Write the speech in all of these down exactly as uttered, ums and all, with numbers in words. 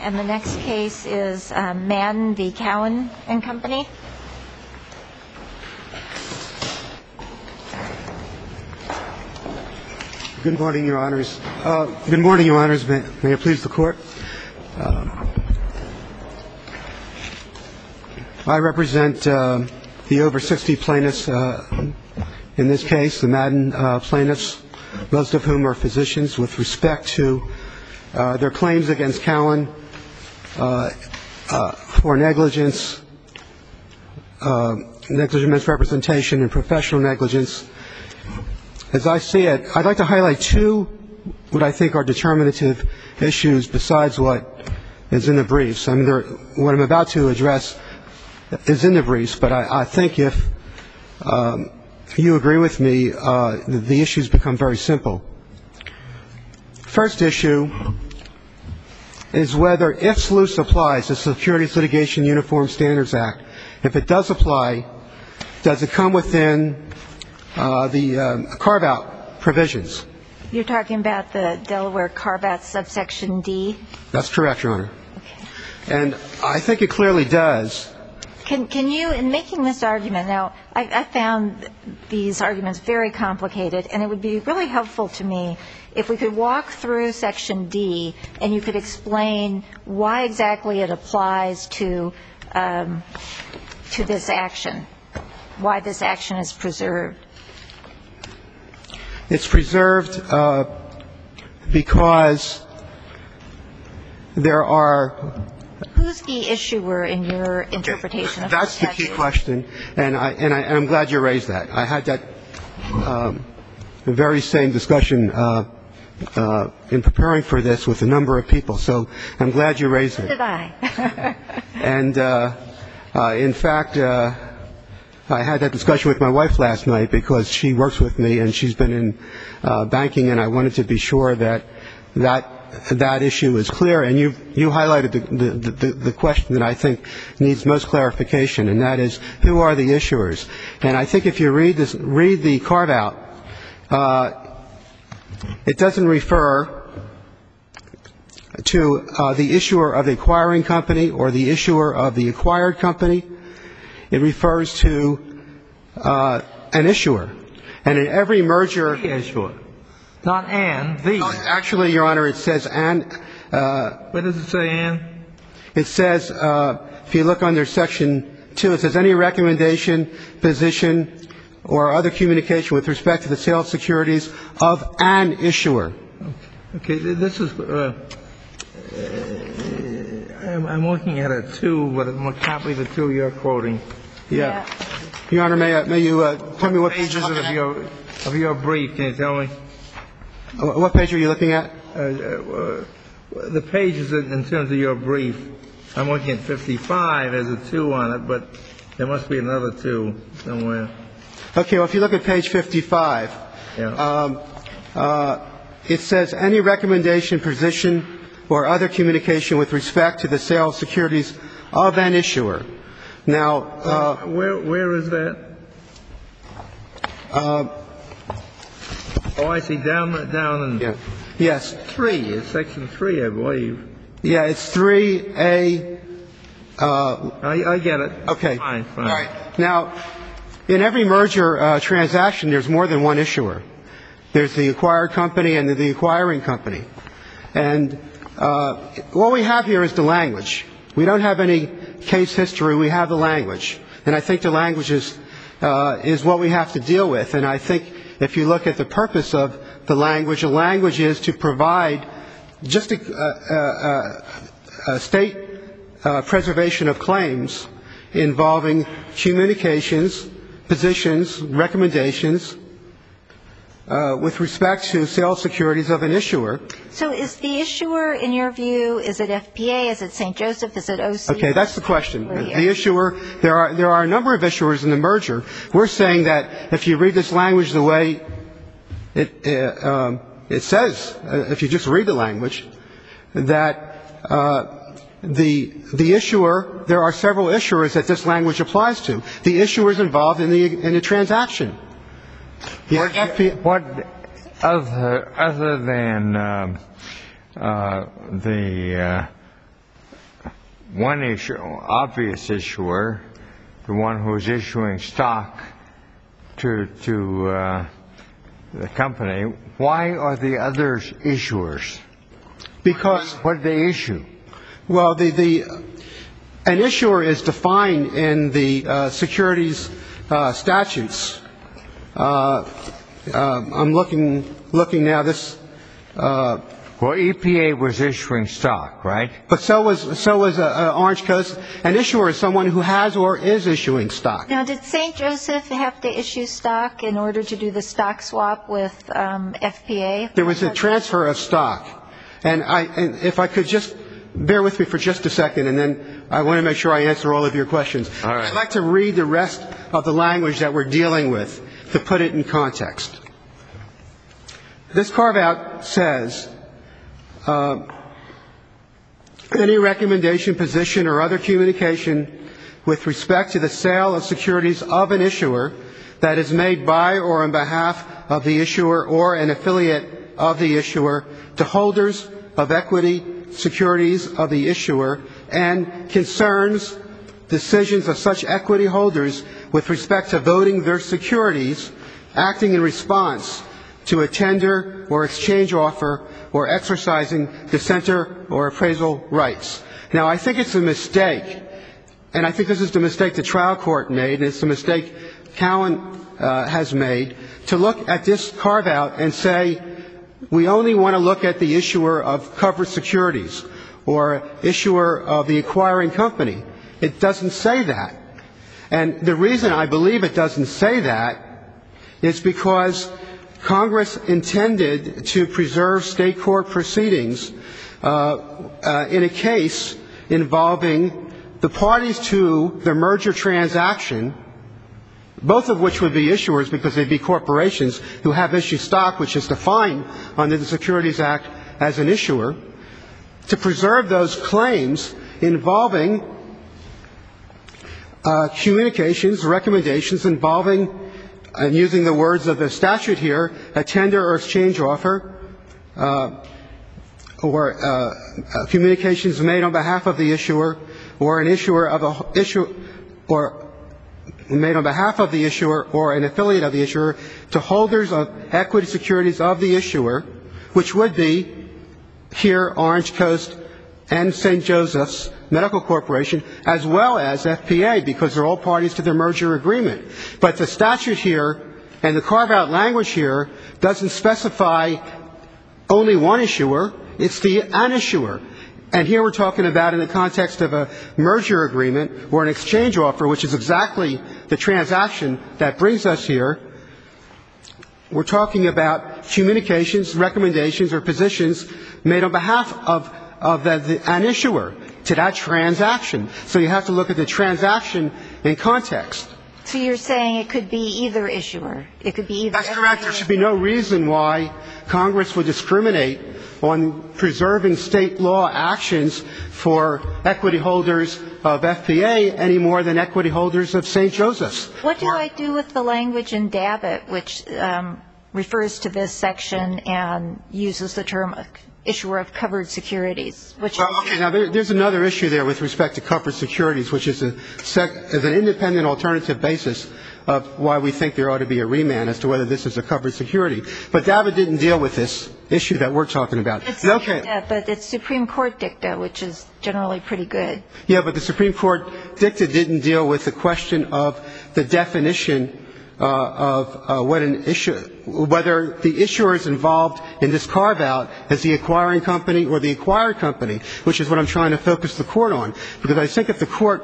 And the next case is um, Madden v. Cowan and Company. Good morning, Your Honors. Uh, good morning, Your Honors. May, may it please the Court. Uh, I represent uh, the over sixty plaintiffs uh, in this case, the Madden uh, plaintiffs, most of whom are physicians, with respect to uh, their claims against Cowan uh, uh, for negligence, uh, negligent misrepresentation, and professional negligence. As I see it, I'd like to highlight two what I think are determinative issues besides what is in the briefs. I mean, what I'm about to address is in the briefs, but I, I think if um, you agree with me, uh, the, the issues become very simple. First issue is whether, if S L U S applies, the Securities Litigation Uniform Standards Act, if it does apply, does it come within uh, the um, carve-out provisions? You're talking about the Delaware carve-out subsection D? That's correct, Your Honor. Okay. And I think it clearly does. Can, can you, in making this argument, now, I, I found these arguments very complicated, and it would be really helpful to me if we could walk through Section D and you could explain why exactly it applies to um, to this action, why this action is preserved. It's preserved uh, because there are... Who's the issuer in your interpretation of the statute? That's the key question, and, I, and, I, and I'm glad you raised that. I had that um, very same discussion uh, uh, in preparing for this with a number of people, so I'm glad you raised it. So did I. And uh, uh, in fact, uh, I had that discussion with my wife last night because she works with me and she's been in uh, banking, and I wanted to be sure that that that issue is clear. And you you highlighted the, the, the, the question that I think needs most clarification, and that is, who are the issuers? And I think if you read this, read the carve-out, uh, it doesn't refer to uh, the issuer of the acquiring company or the issuer of the acquired company. It refers to uh, an issuer. And in every merger... The issuer. Not an, the. Actually, Your Honor, it says an. Uh, Where does it say an? It says, uh, if you look under Section two, it says any recommendation, position, or other communication with respect to the sale of securities of an issuer. Okay, this is... Uh, I'm, I'm looking at a two, but I can't believe the two you're quoting. Yeah. yeah. Your Honor, may, I, may you uh, tell me what pages of your, of your brief, can you tell me? What page are you looking at? Uh, uh, the pages in, in terms of your brief, I'm looking at fifty-five, there's a two on it, but there must be another two somewhere. Okay, well, if you look at page fifty-five, yeah. um, uh, it says any recommendation, position, or other communication with respect to the sale of securities of an issuer. Now, uh, where where is that? Uh, oh, I see. Down down in yeah. Yes. Three. It's section three, I believe. Yeah, it's three A. Uh, I, I get it. Okay. Fine. Fine. All right. Now, in every merger uh, transaction, there's more than one issuer. There's the acquired company and the acquiring company, and uh, what we have here is the language. We don't have any case history. We have the language, and I think the language is uh, is what we have to deal with. And I think if you look at the purpose of the language, the language is to provide just a, a, a, a state uh, preservation of claims involving communications, positions, recommendations uh, with respect to sale securities of an issuer. So is the issuer, in your view, is it F P A, is it Saint Joseph, is it O C? Okay, that's the question. The issuer, there are there are a number of issuers in the merger. We're saying that if you read this language the way it uh, um, it says, uh, if you just read the language, that uh, the the issuer, there are several issuers that this language applies to. The issuer is involved in the in the transaction. What, what other other than uh, uh, the uh, one issue, obvious issuer, the one who is issuing stock to to uh, the company, why are the others issuers? Because what did they issue? Well, the the an issuer is defined in the uh, securities uh, statutes. Uh, uh, I'm looking looking now. This. Uh, Well, E P A was issuing stock, right? But so was so was uh, uh, Orange Coast. An issuer is someone who has or is issuing stock. Now, did Saint Joseph have to issue stock in order to do the stock swap with um, F P A? There was a transfer of stock, and I and if I could just bear with me for just a second, and then I want to make sure I answer all of your questions. All right. I'd like to read the rest of the language that we're dealing with to put it in context. This carve-out says. Uh, any recommendation, position, or other communication with respect to the sale of securities of an issuer that is made by or on behalf of the issuer or an affiliate of the issuer to holders of equity securities of the issuer and concerns decisions of such equity holders with respect to voting their securities, acting in response to a tender or exchange offer or exercising dissenter or appraisal rights. Now, I think it's a mistake, and I think this is the mistake the trial court made, and it's the mistake Cowen uh, has made, to look at this carve-out and say, we only want to look at the issuer of covered securities or issuer of the acquiring company. It doesn't say that. And the reason I believe it doesn't say that is because Congress intended to preserve state court proceedings uh, uh, in a case involving the parties to the merger transaction, both of which would be issuers because they'd be corporations who have issued stock, which is defined under the Securities Act as an issuer, to preserve those claims involving uh, communications, recommendations involving, and using the words of the statute here, a tender or exchange offer, uh, or uh, uh, communications made on behalf of the issuer, or an issuer of a issue, or made on behalf of the issuer or an affiliate of the issuer to holders of equity securities of the issuer, which would be here Orange Coast and Saint Joseph's Medical Corporation, as well as F P A, because they're all parties to the merger agreement. But the statute here and the carve-out language here doesn't specify only one issuer. It's the an issuer. And here we're talking about in the context of a merger agreement or an exchange offer, which is exactly the transaction that brings us here. We're talking about communications, recommendations, or positions made on behalf of, of the, the, an issuer to that transaction. So you have to look at the transaction in context. So you're saying it could be either issuer. It could be either. That's correct. There should be no reason why Congress would discriminate on preserving state law actions for equity holders of F P A any more than equity holders of Saint Joseph's. What do I do with the language in Dabbitt, which um, refers to this section and uses the term issuer of covered securities? Which well, okay, now there, there's another issue there with respect to covered securities, which is, a sec, is an independent alternative basis of why we think there ought to be a remand as to whether this is a covered security. But Dabbitt didn't deal with this issue that we're talking about. It's okay. dicta, but it's Supreme Court dicta, which is generally pretty good. Yeah, but the Supreme Court dicta didn't deal with the question of the definition uh, of uh, what an issue, whether the issuer is involved in this carve-out as the acquiring company or the acquired company, which is what I'm trying to focus the court on. Because I think if the court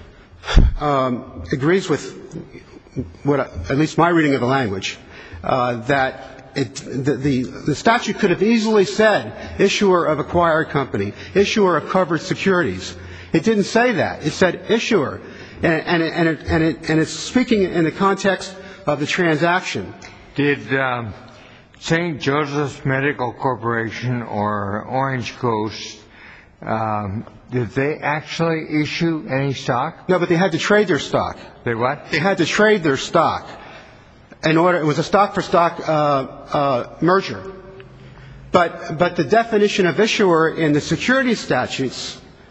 um, agrees with what, at least my reading of the language, uh, that it, the, the, the statute could have easily said issuer of acquired company, issuer of covered securities. It didn't say that. It said issuer. And, and, it, and, it, and, it, and it's speaking in the context of the transaction. Did um, Saint Joseph's Medical Corporation or Orange Coast, um, did they actually issue any stock? No, but they had to trade their stock. They what? They had to trade their stock. In order, it was a stock-for-stock uh, uh, merger. But, but the definition of issuer in the security statutes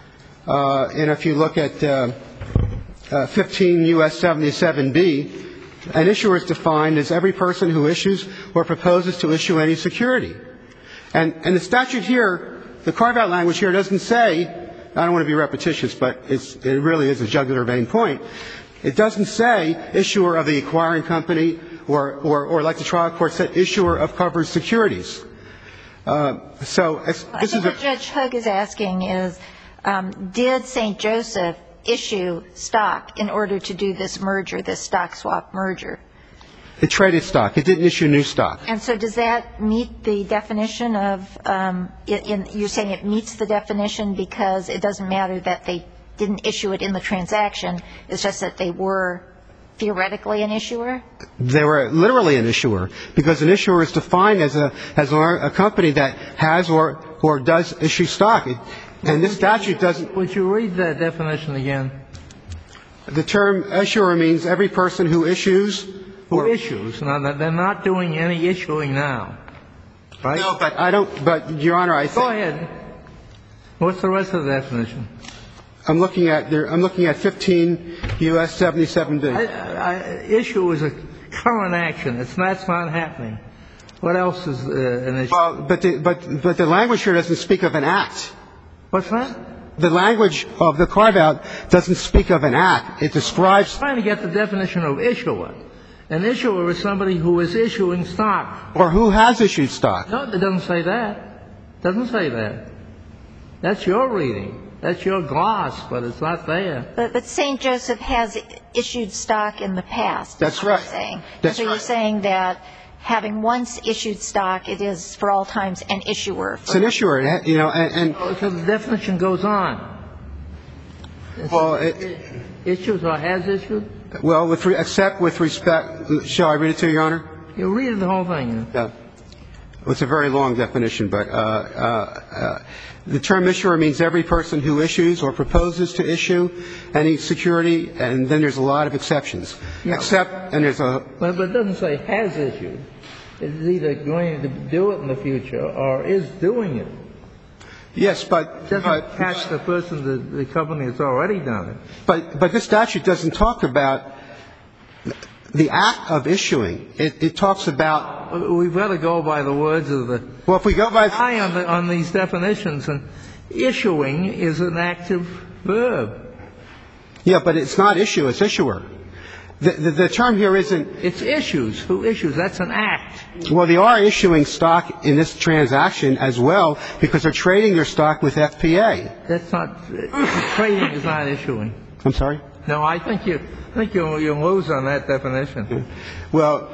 Uh, and if you look at uh, uh, fifteen U S seventy-seven B, an issuer is defined as every person who issues or proposes to issue any security. And, and the statute here, the carve-out language here doesn't say, I don't want to be repetitious, but it's, it really is a jugular vein point. It doesn't say issuer of the acquiring company or, or, or like the trial court said, issuer of covered securities. Uh, so it's, I this think is a, what Judge Hugg is asking is, um, did Saint Joseph issue stock in order to do this merger, this stock swap merger? it traded stock. It didn't issue new stock. And so does that meet the definition of, um, in, in, you're saying it meets the definition because it doesn't matter that they didn't issue it in the transaction, it's just that they were theoretically an issuer? They were literally an issuer, because an issuer is defined as a as a company that has or or does issue stock. It, and this statute doesn't. Would you read that definition again? The term issuer means every person who issues. Who or, issues? Now, they're not doing any issuing now, right? No, but I don't. But Your Honor, I think. Go ahead. What's the rest of the definition? I'm looking at there. I'm looking at fifteen U S seventy-seven D. I, I, issue is a current action. It's that's not happening. What else is uh, an issue? Well, but the, but but the language here doesn't speak of an act. What's that? The language of the carve-out doesn't speak of an act. It describes. I'm trying to get the definition of issuer. An issuer is somebody who is issuing stock. Or who has issued stock. No, it doesn't say that. It doesn't say that. That's your reading. That's your gloss, but it's not there. But, but Saint Joseph has issued stock in the past. That's right. You're saying. That's so right. you're saying that having once issued stock, it is for all times an issuer. It's an issuer, you know, and. and So the definition goes on. well, it, Issues or has issued? well, with re, except with respect. Shall I read it to you, Your Honor? You read the whole thing. Yeah. It's a very long definition, but uh, uh, uh, the term issuer means every person who issues or proposes to issue any security, and then there's a lot of exceptions. Yeah. Except, and there's a. But, but it doesn't say has issued. It's either going to do it in the future or is doing it. Yes, but. It doesn't but, catch the person, the, the company that's already done it. But, but this statute doesn't talk about the act of issuing. It, it talks about. We've got to go by the words of the. Well, if we go by. Eye on, the, on these definitions, and issuing is an active verb. Yeah, but it's not issue, it's issuer. The, the, the term here isn't. It's issues. Who issues? That's an act. Well, they are issuing stock in this transaction as well because they're trading their stock with F P A. That's not. Trading is not issuing. I'm sorry? No, I think you. I think you you lose on that definition. Well,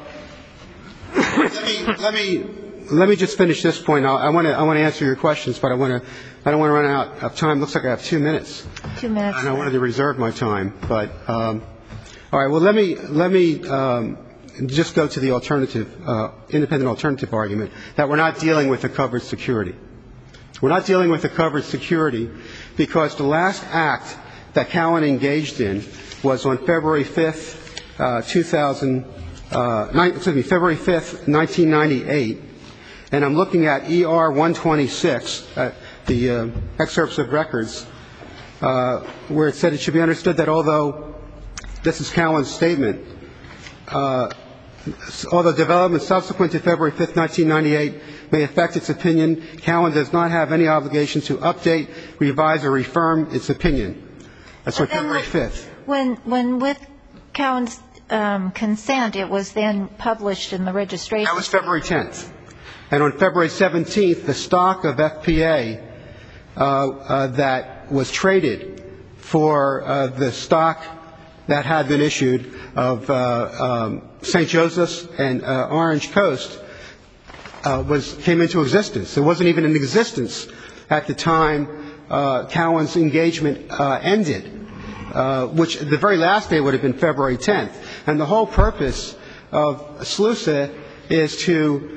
let me let me let me just finish this point. I want to I want to answer your questions, but I want to I don't want to run out of time. Looks like I have two minutes. Two minutes. And I wanted to reserve my time, but um, all right. Well, let me let me um, just go to the alternative, uh, independent alternative argument that we're not dealing with the covered security. We're not dealing with the covered security because the last act that Cowen engaged in was on February fifth, uh, two thousand. Uh, nine, excuse me, February fifth, nineteen ninety-eight, and I'm looking at E R one twenty-six, uh, the uh, excerpts of records, uh, where it said it should be understood that although this is Cowen's statement, uh, although developments subsequent to February fifth, nineteen ninety-eight may affect its opinion, Cowen does not have any obligation to update, revise, or reaffirm its opinion. That's on February fifth. When, when with Cowen's um, consent, it was then published in the registration. That was February tenth. And on February seventeenth, the stock of F P A uh, uh, that was traded for uh, the stock that had been issued of uh, um, Saint Joseph's and uh, Orange Coast uh, was came into existence. It wasn't even in existence at the time uh, Cowen's engagement uh, ended. Uh, which the very last day would have been February tenth. And the whole purpose of SLUSA is to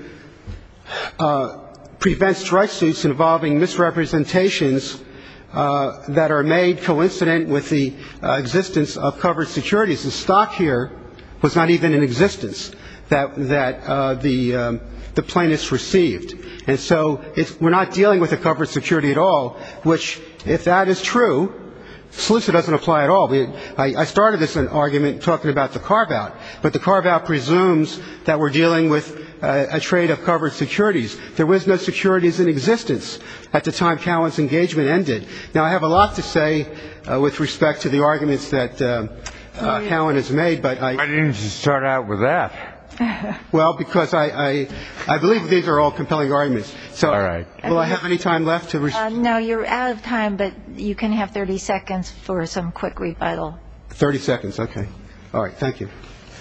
uh, prevent strike suits involving misrepresentations uh, that are made coincident with the uh, existence of covered securities. The stock here was not even in existence that, that uh, the, um, the plaintiffs received. And so it's, we're not dealing with a covered security at all, which, if that is true, SLUSA doesn't apply at all. We, I, I started this argument talking about the carve-out, but the carve-out presumes that we're dealing with uh, a trade of covered securities. There was no securities in existence at the time Cowen's engagement ended. Now, I have a lot to say uh, with respect to the arguments that uh, uh, Cowen has made, but I... Why didn't you start out with that? Well, because I, I, I believe these are all compelling arguments. So, all right. Will I have any time left to... Res- Uh, no, you're out of time, but you can have thirty seconds for some quick rebuttal. thirty seconds, okay. All right, thank you.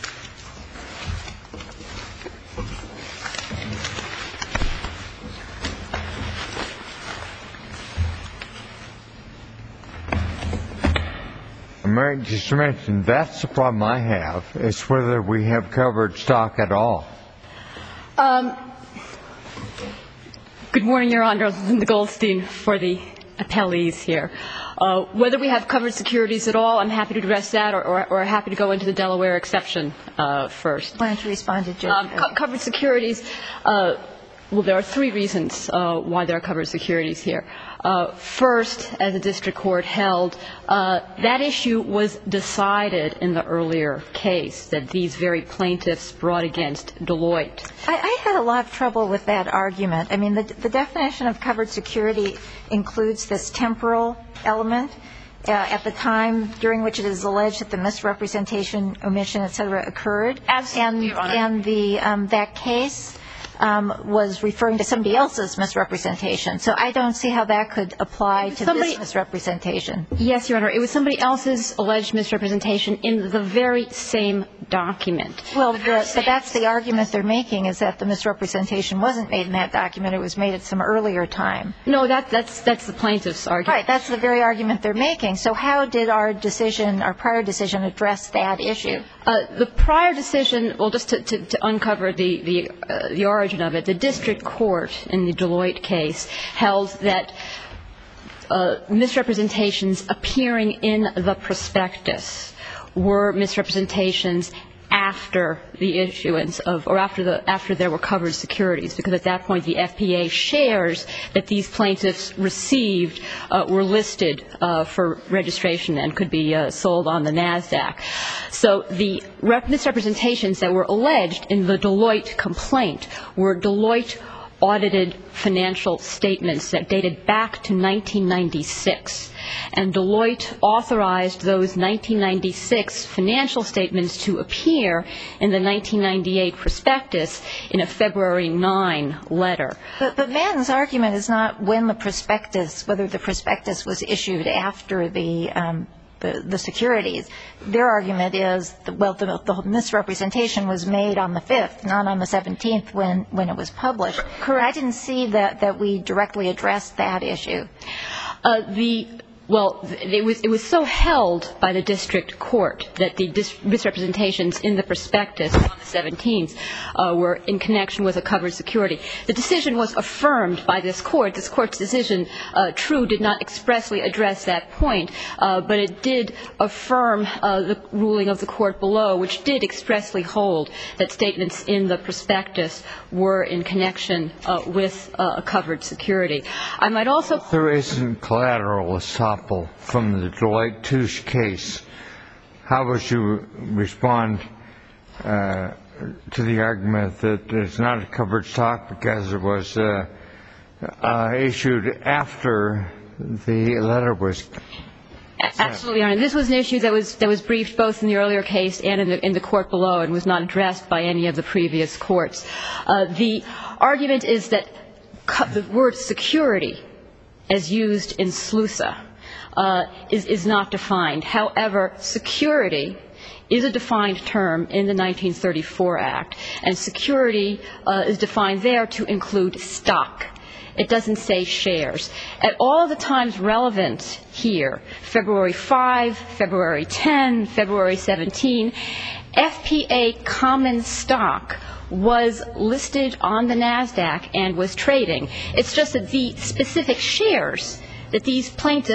Just to mention, that's the problem I have, is whether we have covered stock at all. Um, good morning, Your Honor. Linda Goldstein for the appellees here. Uh, whether we have covered securities at all, I'm happy to address that, or, or, or happy to go into the Delaware exception uh, first. Why don't you respond to Judge? Um, co- covered securities, uh, well, there are three reasons uh, why there are covered securities here. Uh, first, as the district court held, uh, that issue was decided in the earlier case that these very plaintiffs brought against Deloitte. I, I had a lot of trouble with that argument. I mean, the, the definition of covered security includes this temporal element. Uh, at the time during which it is alleged that the misrepresentation, omission, et cetera, occurred. Absolutely, Your Honor. And, and the, um, that case um, was referring to somebody else's misrepresentation. So I don't see how that could apply to Somebody- this misrepresentation. Yes, Your Honor. It was somebody else's alleged misrepresentation in the very same document. Well, the, but that's the argument they're making, is that the misrepresentation wasn't made in that document. It was made at some earlier time. No, that, that's, that's the plaintiff's argument. Right. That's the very argument they're making. So how did our decision, our prior decision, address that issue? Uh, the prior decision, well, just to, to, to uncover the, the, uh, the origin of it, the district court in the Deloitte case held that uh, misrepresentations appearing in the prospectus were misrepresentations after the issuance of, or after the, after there were covered securities, because at that point the F P A shares that these plaintiffs received uh, were listed uh, for registration and could be uh, sold on the NASDAQ. So the rep- misrepresentations that were alleged in the Deloitte complaint were Deloitte audited financial statements that dated back to nineteen ninety-six. And Deloitte authorized those nineteen ninety-six financial statements to appear in the nineteen ninety-eight prospectus in a February ninth letter. But, but Madden's argument is not when the prospectus, whether the prospectus was issued after the um, the, the securities. Their argument is, that, well, the, the misrepresentation was made on the fifth, not on the seventeenth when, when it was published. Correct. I didn't see that, that we directly addressed that issue. Uh, the Well, it was, it was so held by the district court that the dis- misrepresentations in the prospectus on the seventeenth uh, were in connection with a covered security. The decision was affirmed by this court. This court's decision, uh, true, did not expressly address that point, uh, but it did affirm uh, the ruling of the court below, which did expressly hold that statements in the prospectus were in connection uh, with uh, a covered security. I might also... There isn't collateral assault from the Deloitte Touche case. How would you respond uh, to the argument that it's not a covered stock because it was uh, uh, issued after the letter was Absolutely, Your Honor. This was an issue that was that was briefed both in the earlier case and in the in the court below, and was not addressed by any of the previous courts. Uh, the argument is that co- the word security, as used in SLUSA, uh, is is not defined. However, security is a defined term in the nineteen thirty-four Act, and security uh, is defined there to include stock. It doesn't say shares. At all of the times relevant here, February fifth, February tenth, February seventeenth, F P A common stock was listed on the NASDAQ and was trading. It's just that the specific shares that these plaintiffs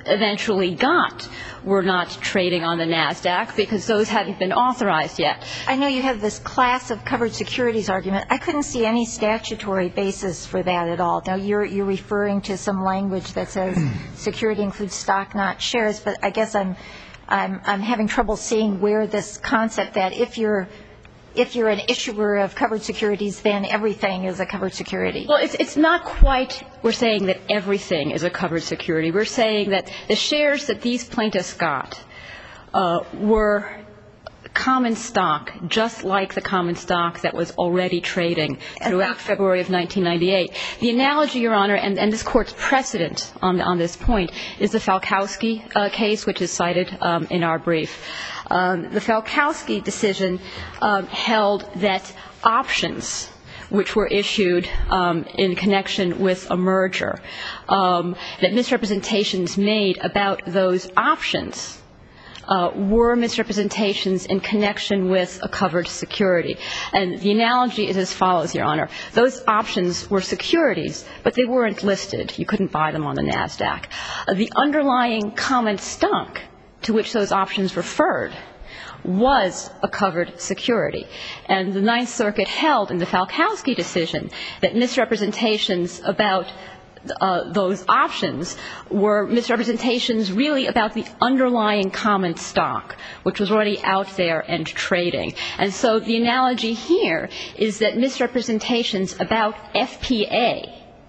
eventually got were not trading on the NASDAQ because those hadn't been authorized yet. I know you have this class of covered securities argument. I couldn't see any statutory basis for that at all. Now, you're, you're referring to some language that says security includes stock, not shares, but I guess I'm, I'm, I'm having trouble seeing where this concept that if you're if you're an issuer of covered securities, then everything is a covered security. Well, it's, it's not quite we're saying that everything is a covered security. We're saying that the shares that these plaintiffs got uh, were common stock, just like the common stock that was already trading throughout February of nineteen ninety-eight. The analogy, Your Honor, and, and this Court's precedent on, on this point is the Falkowski uh, case, which is cited um, in our brief. Um, the Falkowski decision um, held that options which were issued um, in connection with a merger, um, that misrepresentations made about those options Uh, were misrepresentations in connection with a covered security. And the analogy is as follows, Your Honor. Those options were securities, but they weren't listed. You couldn't buy them on the NASDAQ. Uh, the underlying common stock to which those options referred was a covered security. And the Ninth Circuit held in the Falkowski decision that misrepresentations about Uh, those options were misrepresentations really about the underlying common stock, which was already out there and trading. And so the analogy here is that misrepresentations about F P A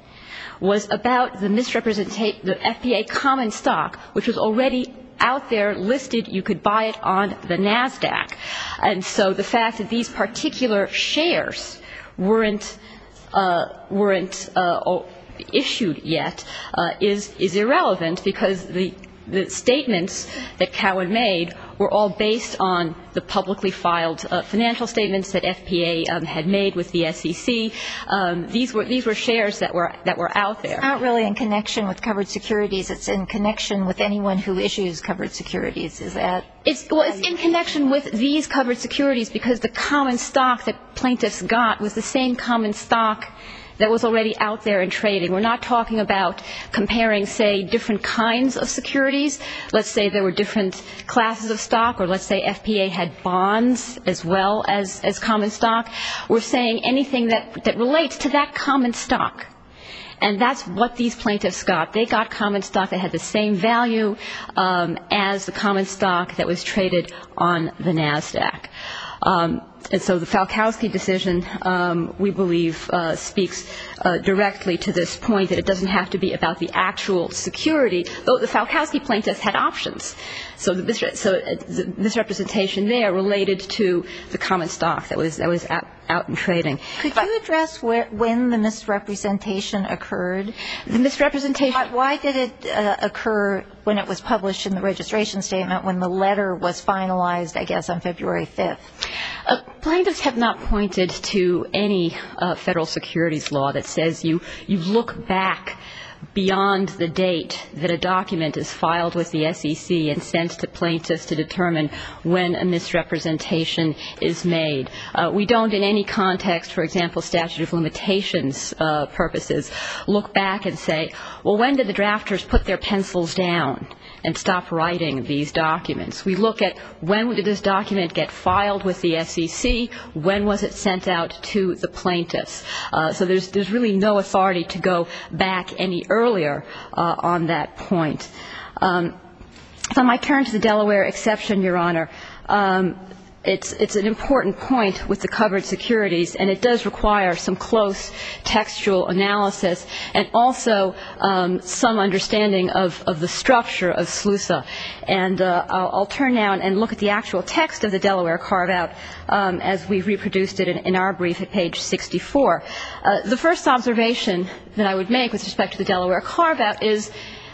was about the misrepresentation, the F P A common stock, which was already out there listed. You could buy it on the NASDAQ. And so the fact that these particular shares weren't uh, weren't uh, issued yet uh, is is irrelevant because the the statements that Cowen made were all based on the publicly filed uh, financial statements that F P A um, had made with the S E C. Um, these were these were shares that were that were out there. It's not really in connection with covered securities. It's in connection with anyone who issues covered securities. Is that? It's well, it's in connection with these covered securities because the common stock that plaintiffs got was the same common stock that was already out there and trading. We're not talking about comparing, say, different kinds of securities. Let's say there were different classes of stock, or let's say F P A had bonds as well as, as common stock. We're saying anything that, that relates to that common stock. And that's what these plaintiffs got. They got common stock that had the same value um, as the common stock that was traded on the NASDAQ. Um, and so the Falkowski decision, um, we believe, uh, speaks uh, directly to this point that it doesn't have to be about the actual security, though the Falkowski plaintiffs had options. So the, misre- so the misrepresentation there related to the common stock that was that was out, out in trading. Could you address where, when the misrepresentation occurred? The misrepresentation. Why, why did it uh, occur when it was published in the registration statement, when the letter was finalized, I guess, on February fifth? Uh, plaintiffs have not pointed to any uh, federal securities law that says you, you look back beyond the date that a document is filed with the S E C and sent to plaintiffs to determine when a misrepresentation is made. Uh, we don't in any context, for example, statute of limitations uh, purposes, look back and say, well, when did the drafters put their pencils down and stop writing these documents? We look at when did this document get filed with the S E C, when was it sent out to the plaintiffs. Uh, so there's, there's really no authority to go back any earlier uh, on that point. Um, if I might turn to the Delaware exception, Your Honor, um, It's, it's an important point with the covered securities, and it does require some close textual analysis and also um, some understanding of, of the structure of SLUSA. And uh, I'll, I'll turn now and look at the actual text of the Delaware carve-out um, as we've reproduced it in, in our brief at page sixty-four. Uh, the first observation that I would make with respect to the Delaware carve-out is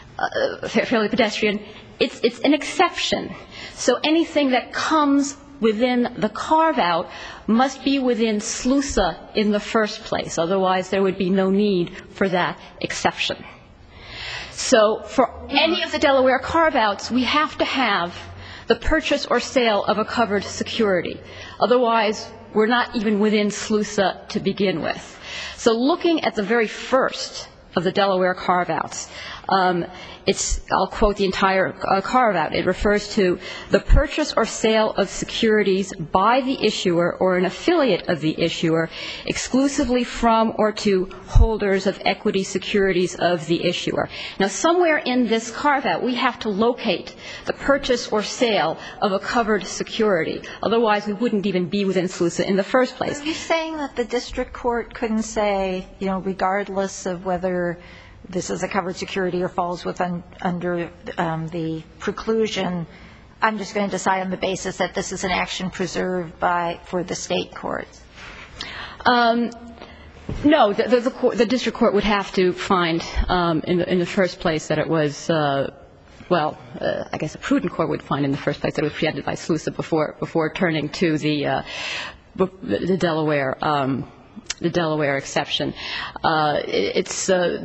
uh, fairly pedestrian. It's, it's an exception. So anything that comes within the carve-out must be within SLUSA in the first place. Otherwise, there would be no need for that exception. So for any of the Delaware carve-outs, we have to have the purchase or sale of a covered security. Otherwise, we're not even within SLUSA to begin with. So looking at the very first of the Delaware carve-outs, Um, it's, I'll quote the entire uh, carve-out. It refers to the purchase or sale of securities by the issuer or an affiliate of the issuer exclusively from or to holders of equity securities of the issuer. Now, somewhere in this carve-out, we have to locate the purchase or sale of a covered security. Otherwise, we wouldn't even be within SLUSA in the first place. Are you saying that the district court couldn't say, you know, regardless of whether this is a covered security or falls within, under um, the preclusion, I'm just going to decide on the basis that this is an action preserved by, for the state courts? Um, no, the, the, the, the district court would have to find um, in, the, in the first place that it was, uh, well, uh, I guess a prudent court would find in the first place that it was preempted by SLUSA before, before turning to the, uh, the Delaware um the Delaware exception. Uh, it's, uh,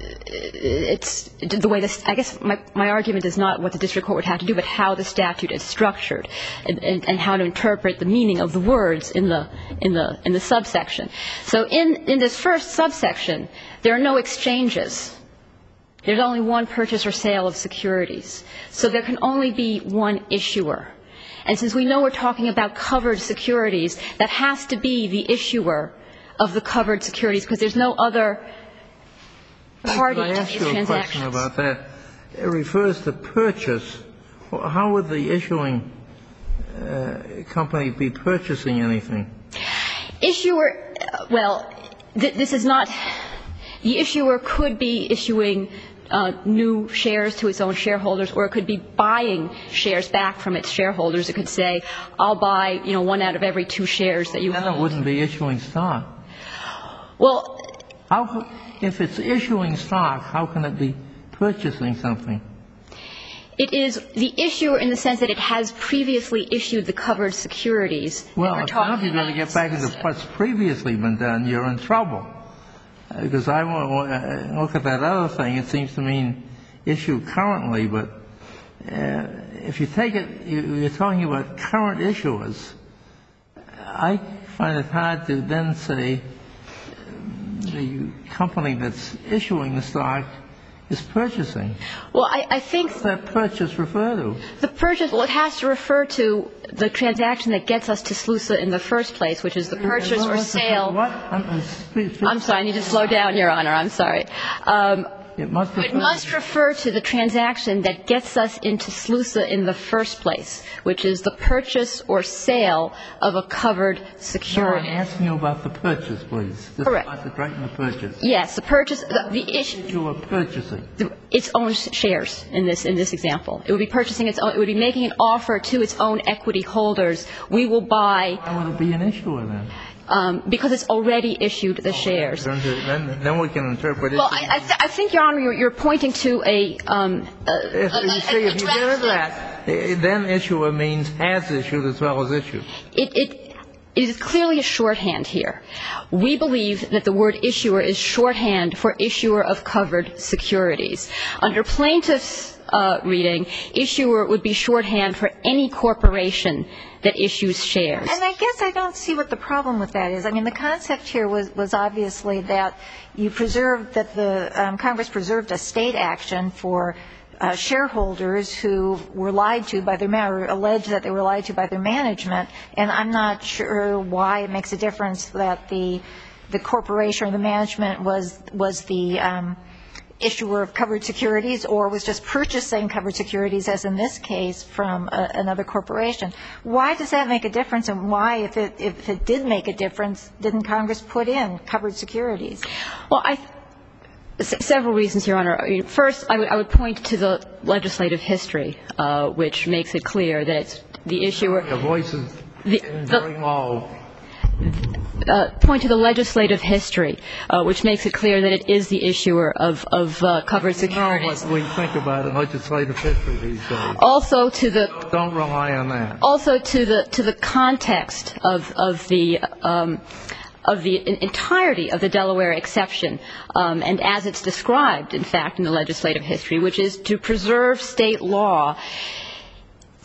it's the way this, I guess my, my argument is not what the district court would have to do, but how the statute is structured and, and, and how to interpret the meaning of the words in the, in the, in the subsection. So in, in this first subsection, there are no exchanges. There's only one purchase or sale of securities. So there can only be one issuer. And since we know we're talking about covered securities, that has to be the issuer of the covered securities, because there's no other party to these transactions. Can I ask you a question about that? It refers to purchase. How would the issuing uh, company be purchasing anything? Issuer, well, th- this is not, the issuer could be issuing Uh, new shares to its own shareholders, or it could be buying shares back from its shareholders. It could say, I'll buy, you know, one out of every two shares that you Then hold. it wouldn't be issuing stock. Well, how, if it's issuing stock, how can it be purchasing something? it is the issuer in the sense that it has previously issued the covered securities. Well, We're if now talking you're going to about get back into what's previously been done, you're in trouble. Because I want to look at that other thing. It seems to mean issue currently, but uh, if you take it, you, you're talking about current issuers. I find it hard to then say the company that's issuing the stock is purchasing. Well, I, I think What's that purchase refer to? the purchase, well, it has to refer to the transaction that gets us to SLUSA in the first place, which is the purchase Well, or what's the- sale. What? I'm, uh, speak- speak- I'm sorry, I need to slow down, Your Honor. I'm sorry. Um, It must It refer must to- refer to the transaction that gets us into SLUSA in the first place, which is the purchase or sale of a covered No, security. I'm asking you about the purchase, please. Just Correct. concentrate on the purchase. Yes, the purchase, the, the issue, You are purchasing. the- its own shares in this in this example. It would be purchasing its own. It would be making an offer to its own equity holders. We will buy Why would it be an issuer then? um, because it's already issued the shares. Then, then, then we can interpret it. Well, I, I, th- I think, Your Honor, you're, you're pointing to a. Um, a, If, a- you see, if you a- did that, eh, then issuer means has issued as well as issued. It, it, it is clearly a shorthand here. We believe that the word issuer is shorthand for issuer of covered securities. Under plaintiff's uh, reading, issuer would be shorthand for any corporation that issues shares. And I guess I don't see what the problem with that is. I mean, the concept here was, was obviously that you preserved, that the um, Congress preserved a state action for uh, shareholders who were lied to by their, or alleged that they were lied to by their management. And I'm not sure why it makes a difference that the, the corporation or the management was, was the um, issuer of covered securities or was just purchasing covered securities, as in this case, from a, another corporation. Why does that make a difference, and why, if it, if it did make a difference, didn't Congress put in covered securities? Well, I, s- several reasons, Your Honor. I mean, first, I would, I would point to the legislative history, uh, which makes it clear that it's the issuer. Your voice is The- very the- low. Uh, point to the legislative history, uh, which makes it clear that it is the issuer of, of uh, covered You know securities. what we think about in legislative history these days. Also to the Don't rely on that. also to the to the context of of the um, of the entirety of the Delaware exception, um, and as it's described, in fact, in the legislative history, which is to preserve state law.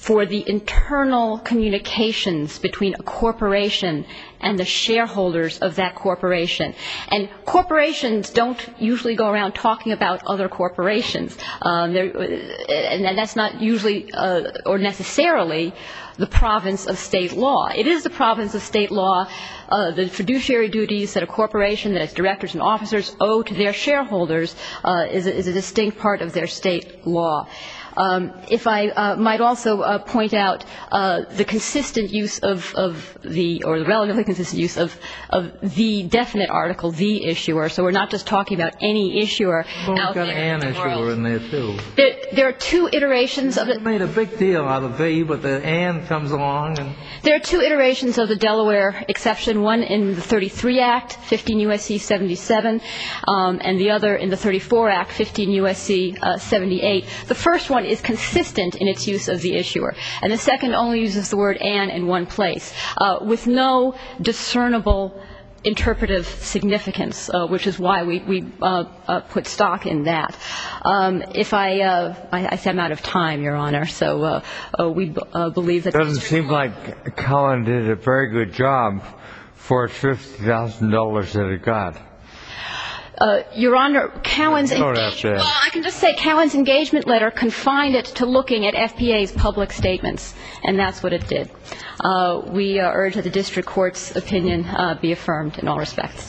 for the internal communications between a corporation and the shareholders of that corporation. And corporations don't usually go around talking about other corporations. Um, and that's not usually uh, or necessarily the province of state law. It is the province of state law, uh, the fiduciary duties that a corporation, that its directors and officers owe to their shareholders uh, is, a, is a distinct part of their state law. Um, if I uh, might also uh, point out uh, the consistent use of, of the, or the relatively consistent use of, of the definite article, the issuer. So we're not just talking about any issuer Well, out we've got there an in the issuer world. in there, too. There, there are two iterations of They it. made a big deal out of V, but the and comes along and... There are two iterations of the Delaware exception, one in the thirty-three Act, fifteen U S C seventy-seven, um, and the other in the thirty-four Act, fifteen U S C uh, seventy-eight. The first one is consistent in its use of the issuer, and the second only uses the word and in one place, uh, with no discernible interpretive significance, uh, which is why we, we uh, uh, put stock in that. Um, if I, uh, I, I say I'm out of time, Your Honor, so uh, uh, we b- uh, believe that... It doesn't seem like Cowan did a very good job for fifty thousand dollars that it got. Uh, Your Honor, Cowan's You don't have engagement, to- well, I can just say Cowan's engagement letter confined it to looking at F P A's public statements, and that's what it did. Uh, we uh, urge that the district court's opinion uh, be affirmed in all respects.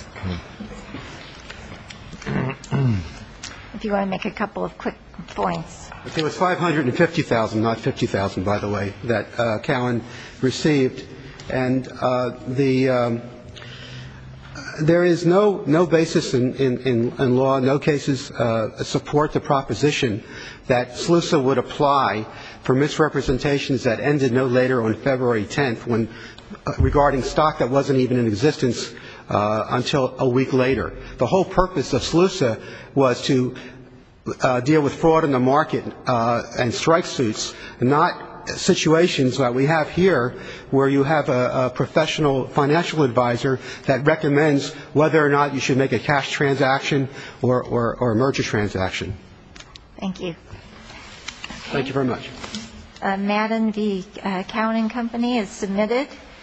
If you want to make a couple of quick points. It was five hundred fifty thousand dollars, not fifty thousand dollars, by the way, that uh, Cowan received. And uh, the um, there is no no basis in, in, in, in law, no cases uh, support the proposition that SLUSA would apply for misrepresentations that ended no later on February tenth when uh, regarding stock that wasn't even in existence uh, until a week later. The whole purpose of SLUSA was to uh, deal with fraud in the market uh, and strike suits, not situations that we have here where you have a, a professional financial advisor that recommends whether or not you should make a cash transaction or, or, or a merger transaction. Thank you. Thank you very much. Uh, Madden v. Uh, Cowan and Company is submitted.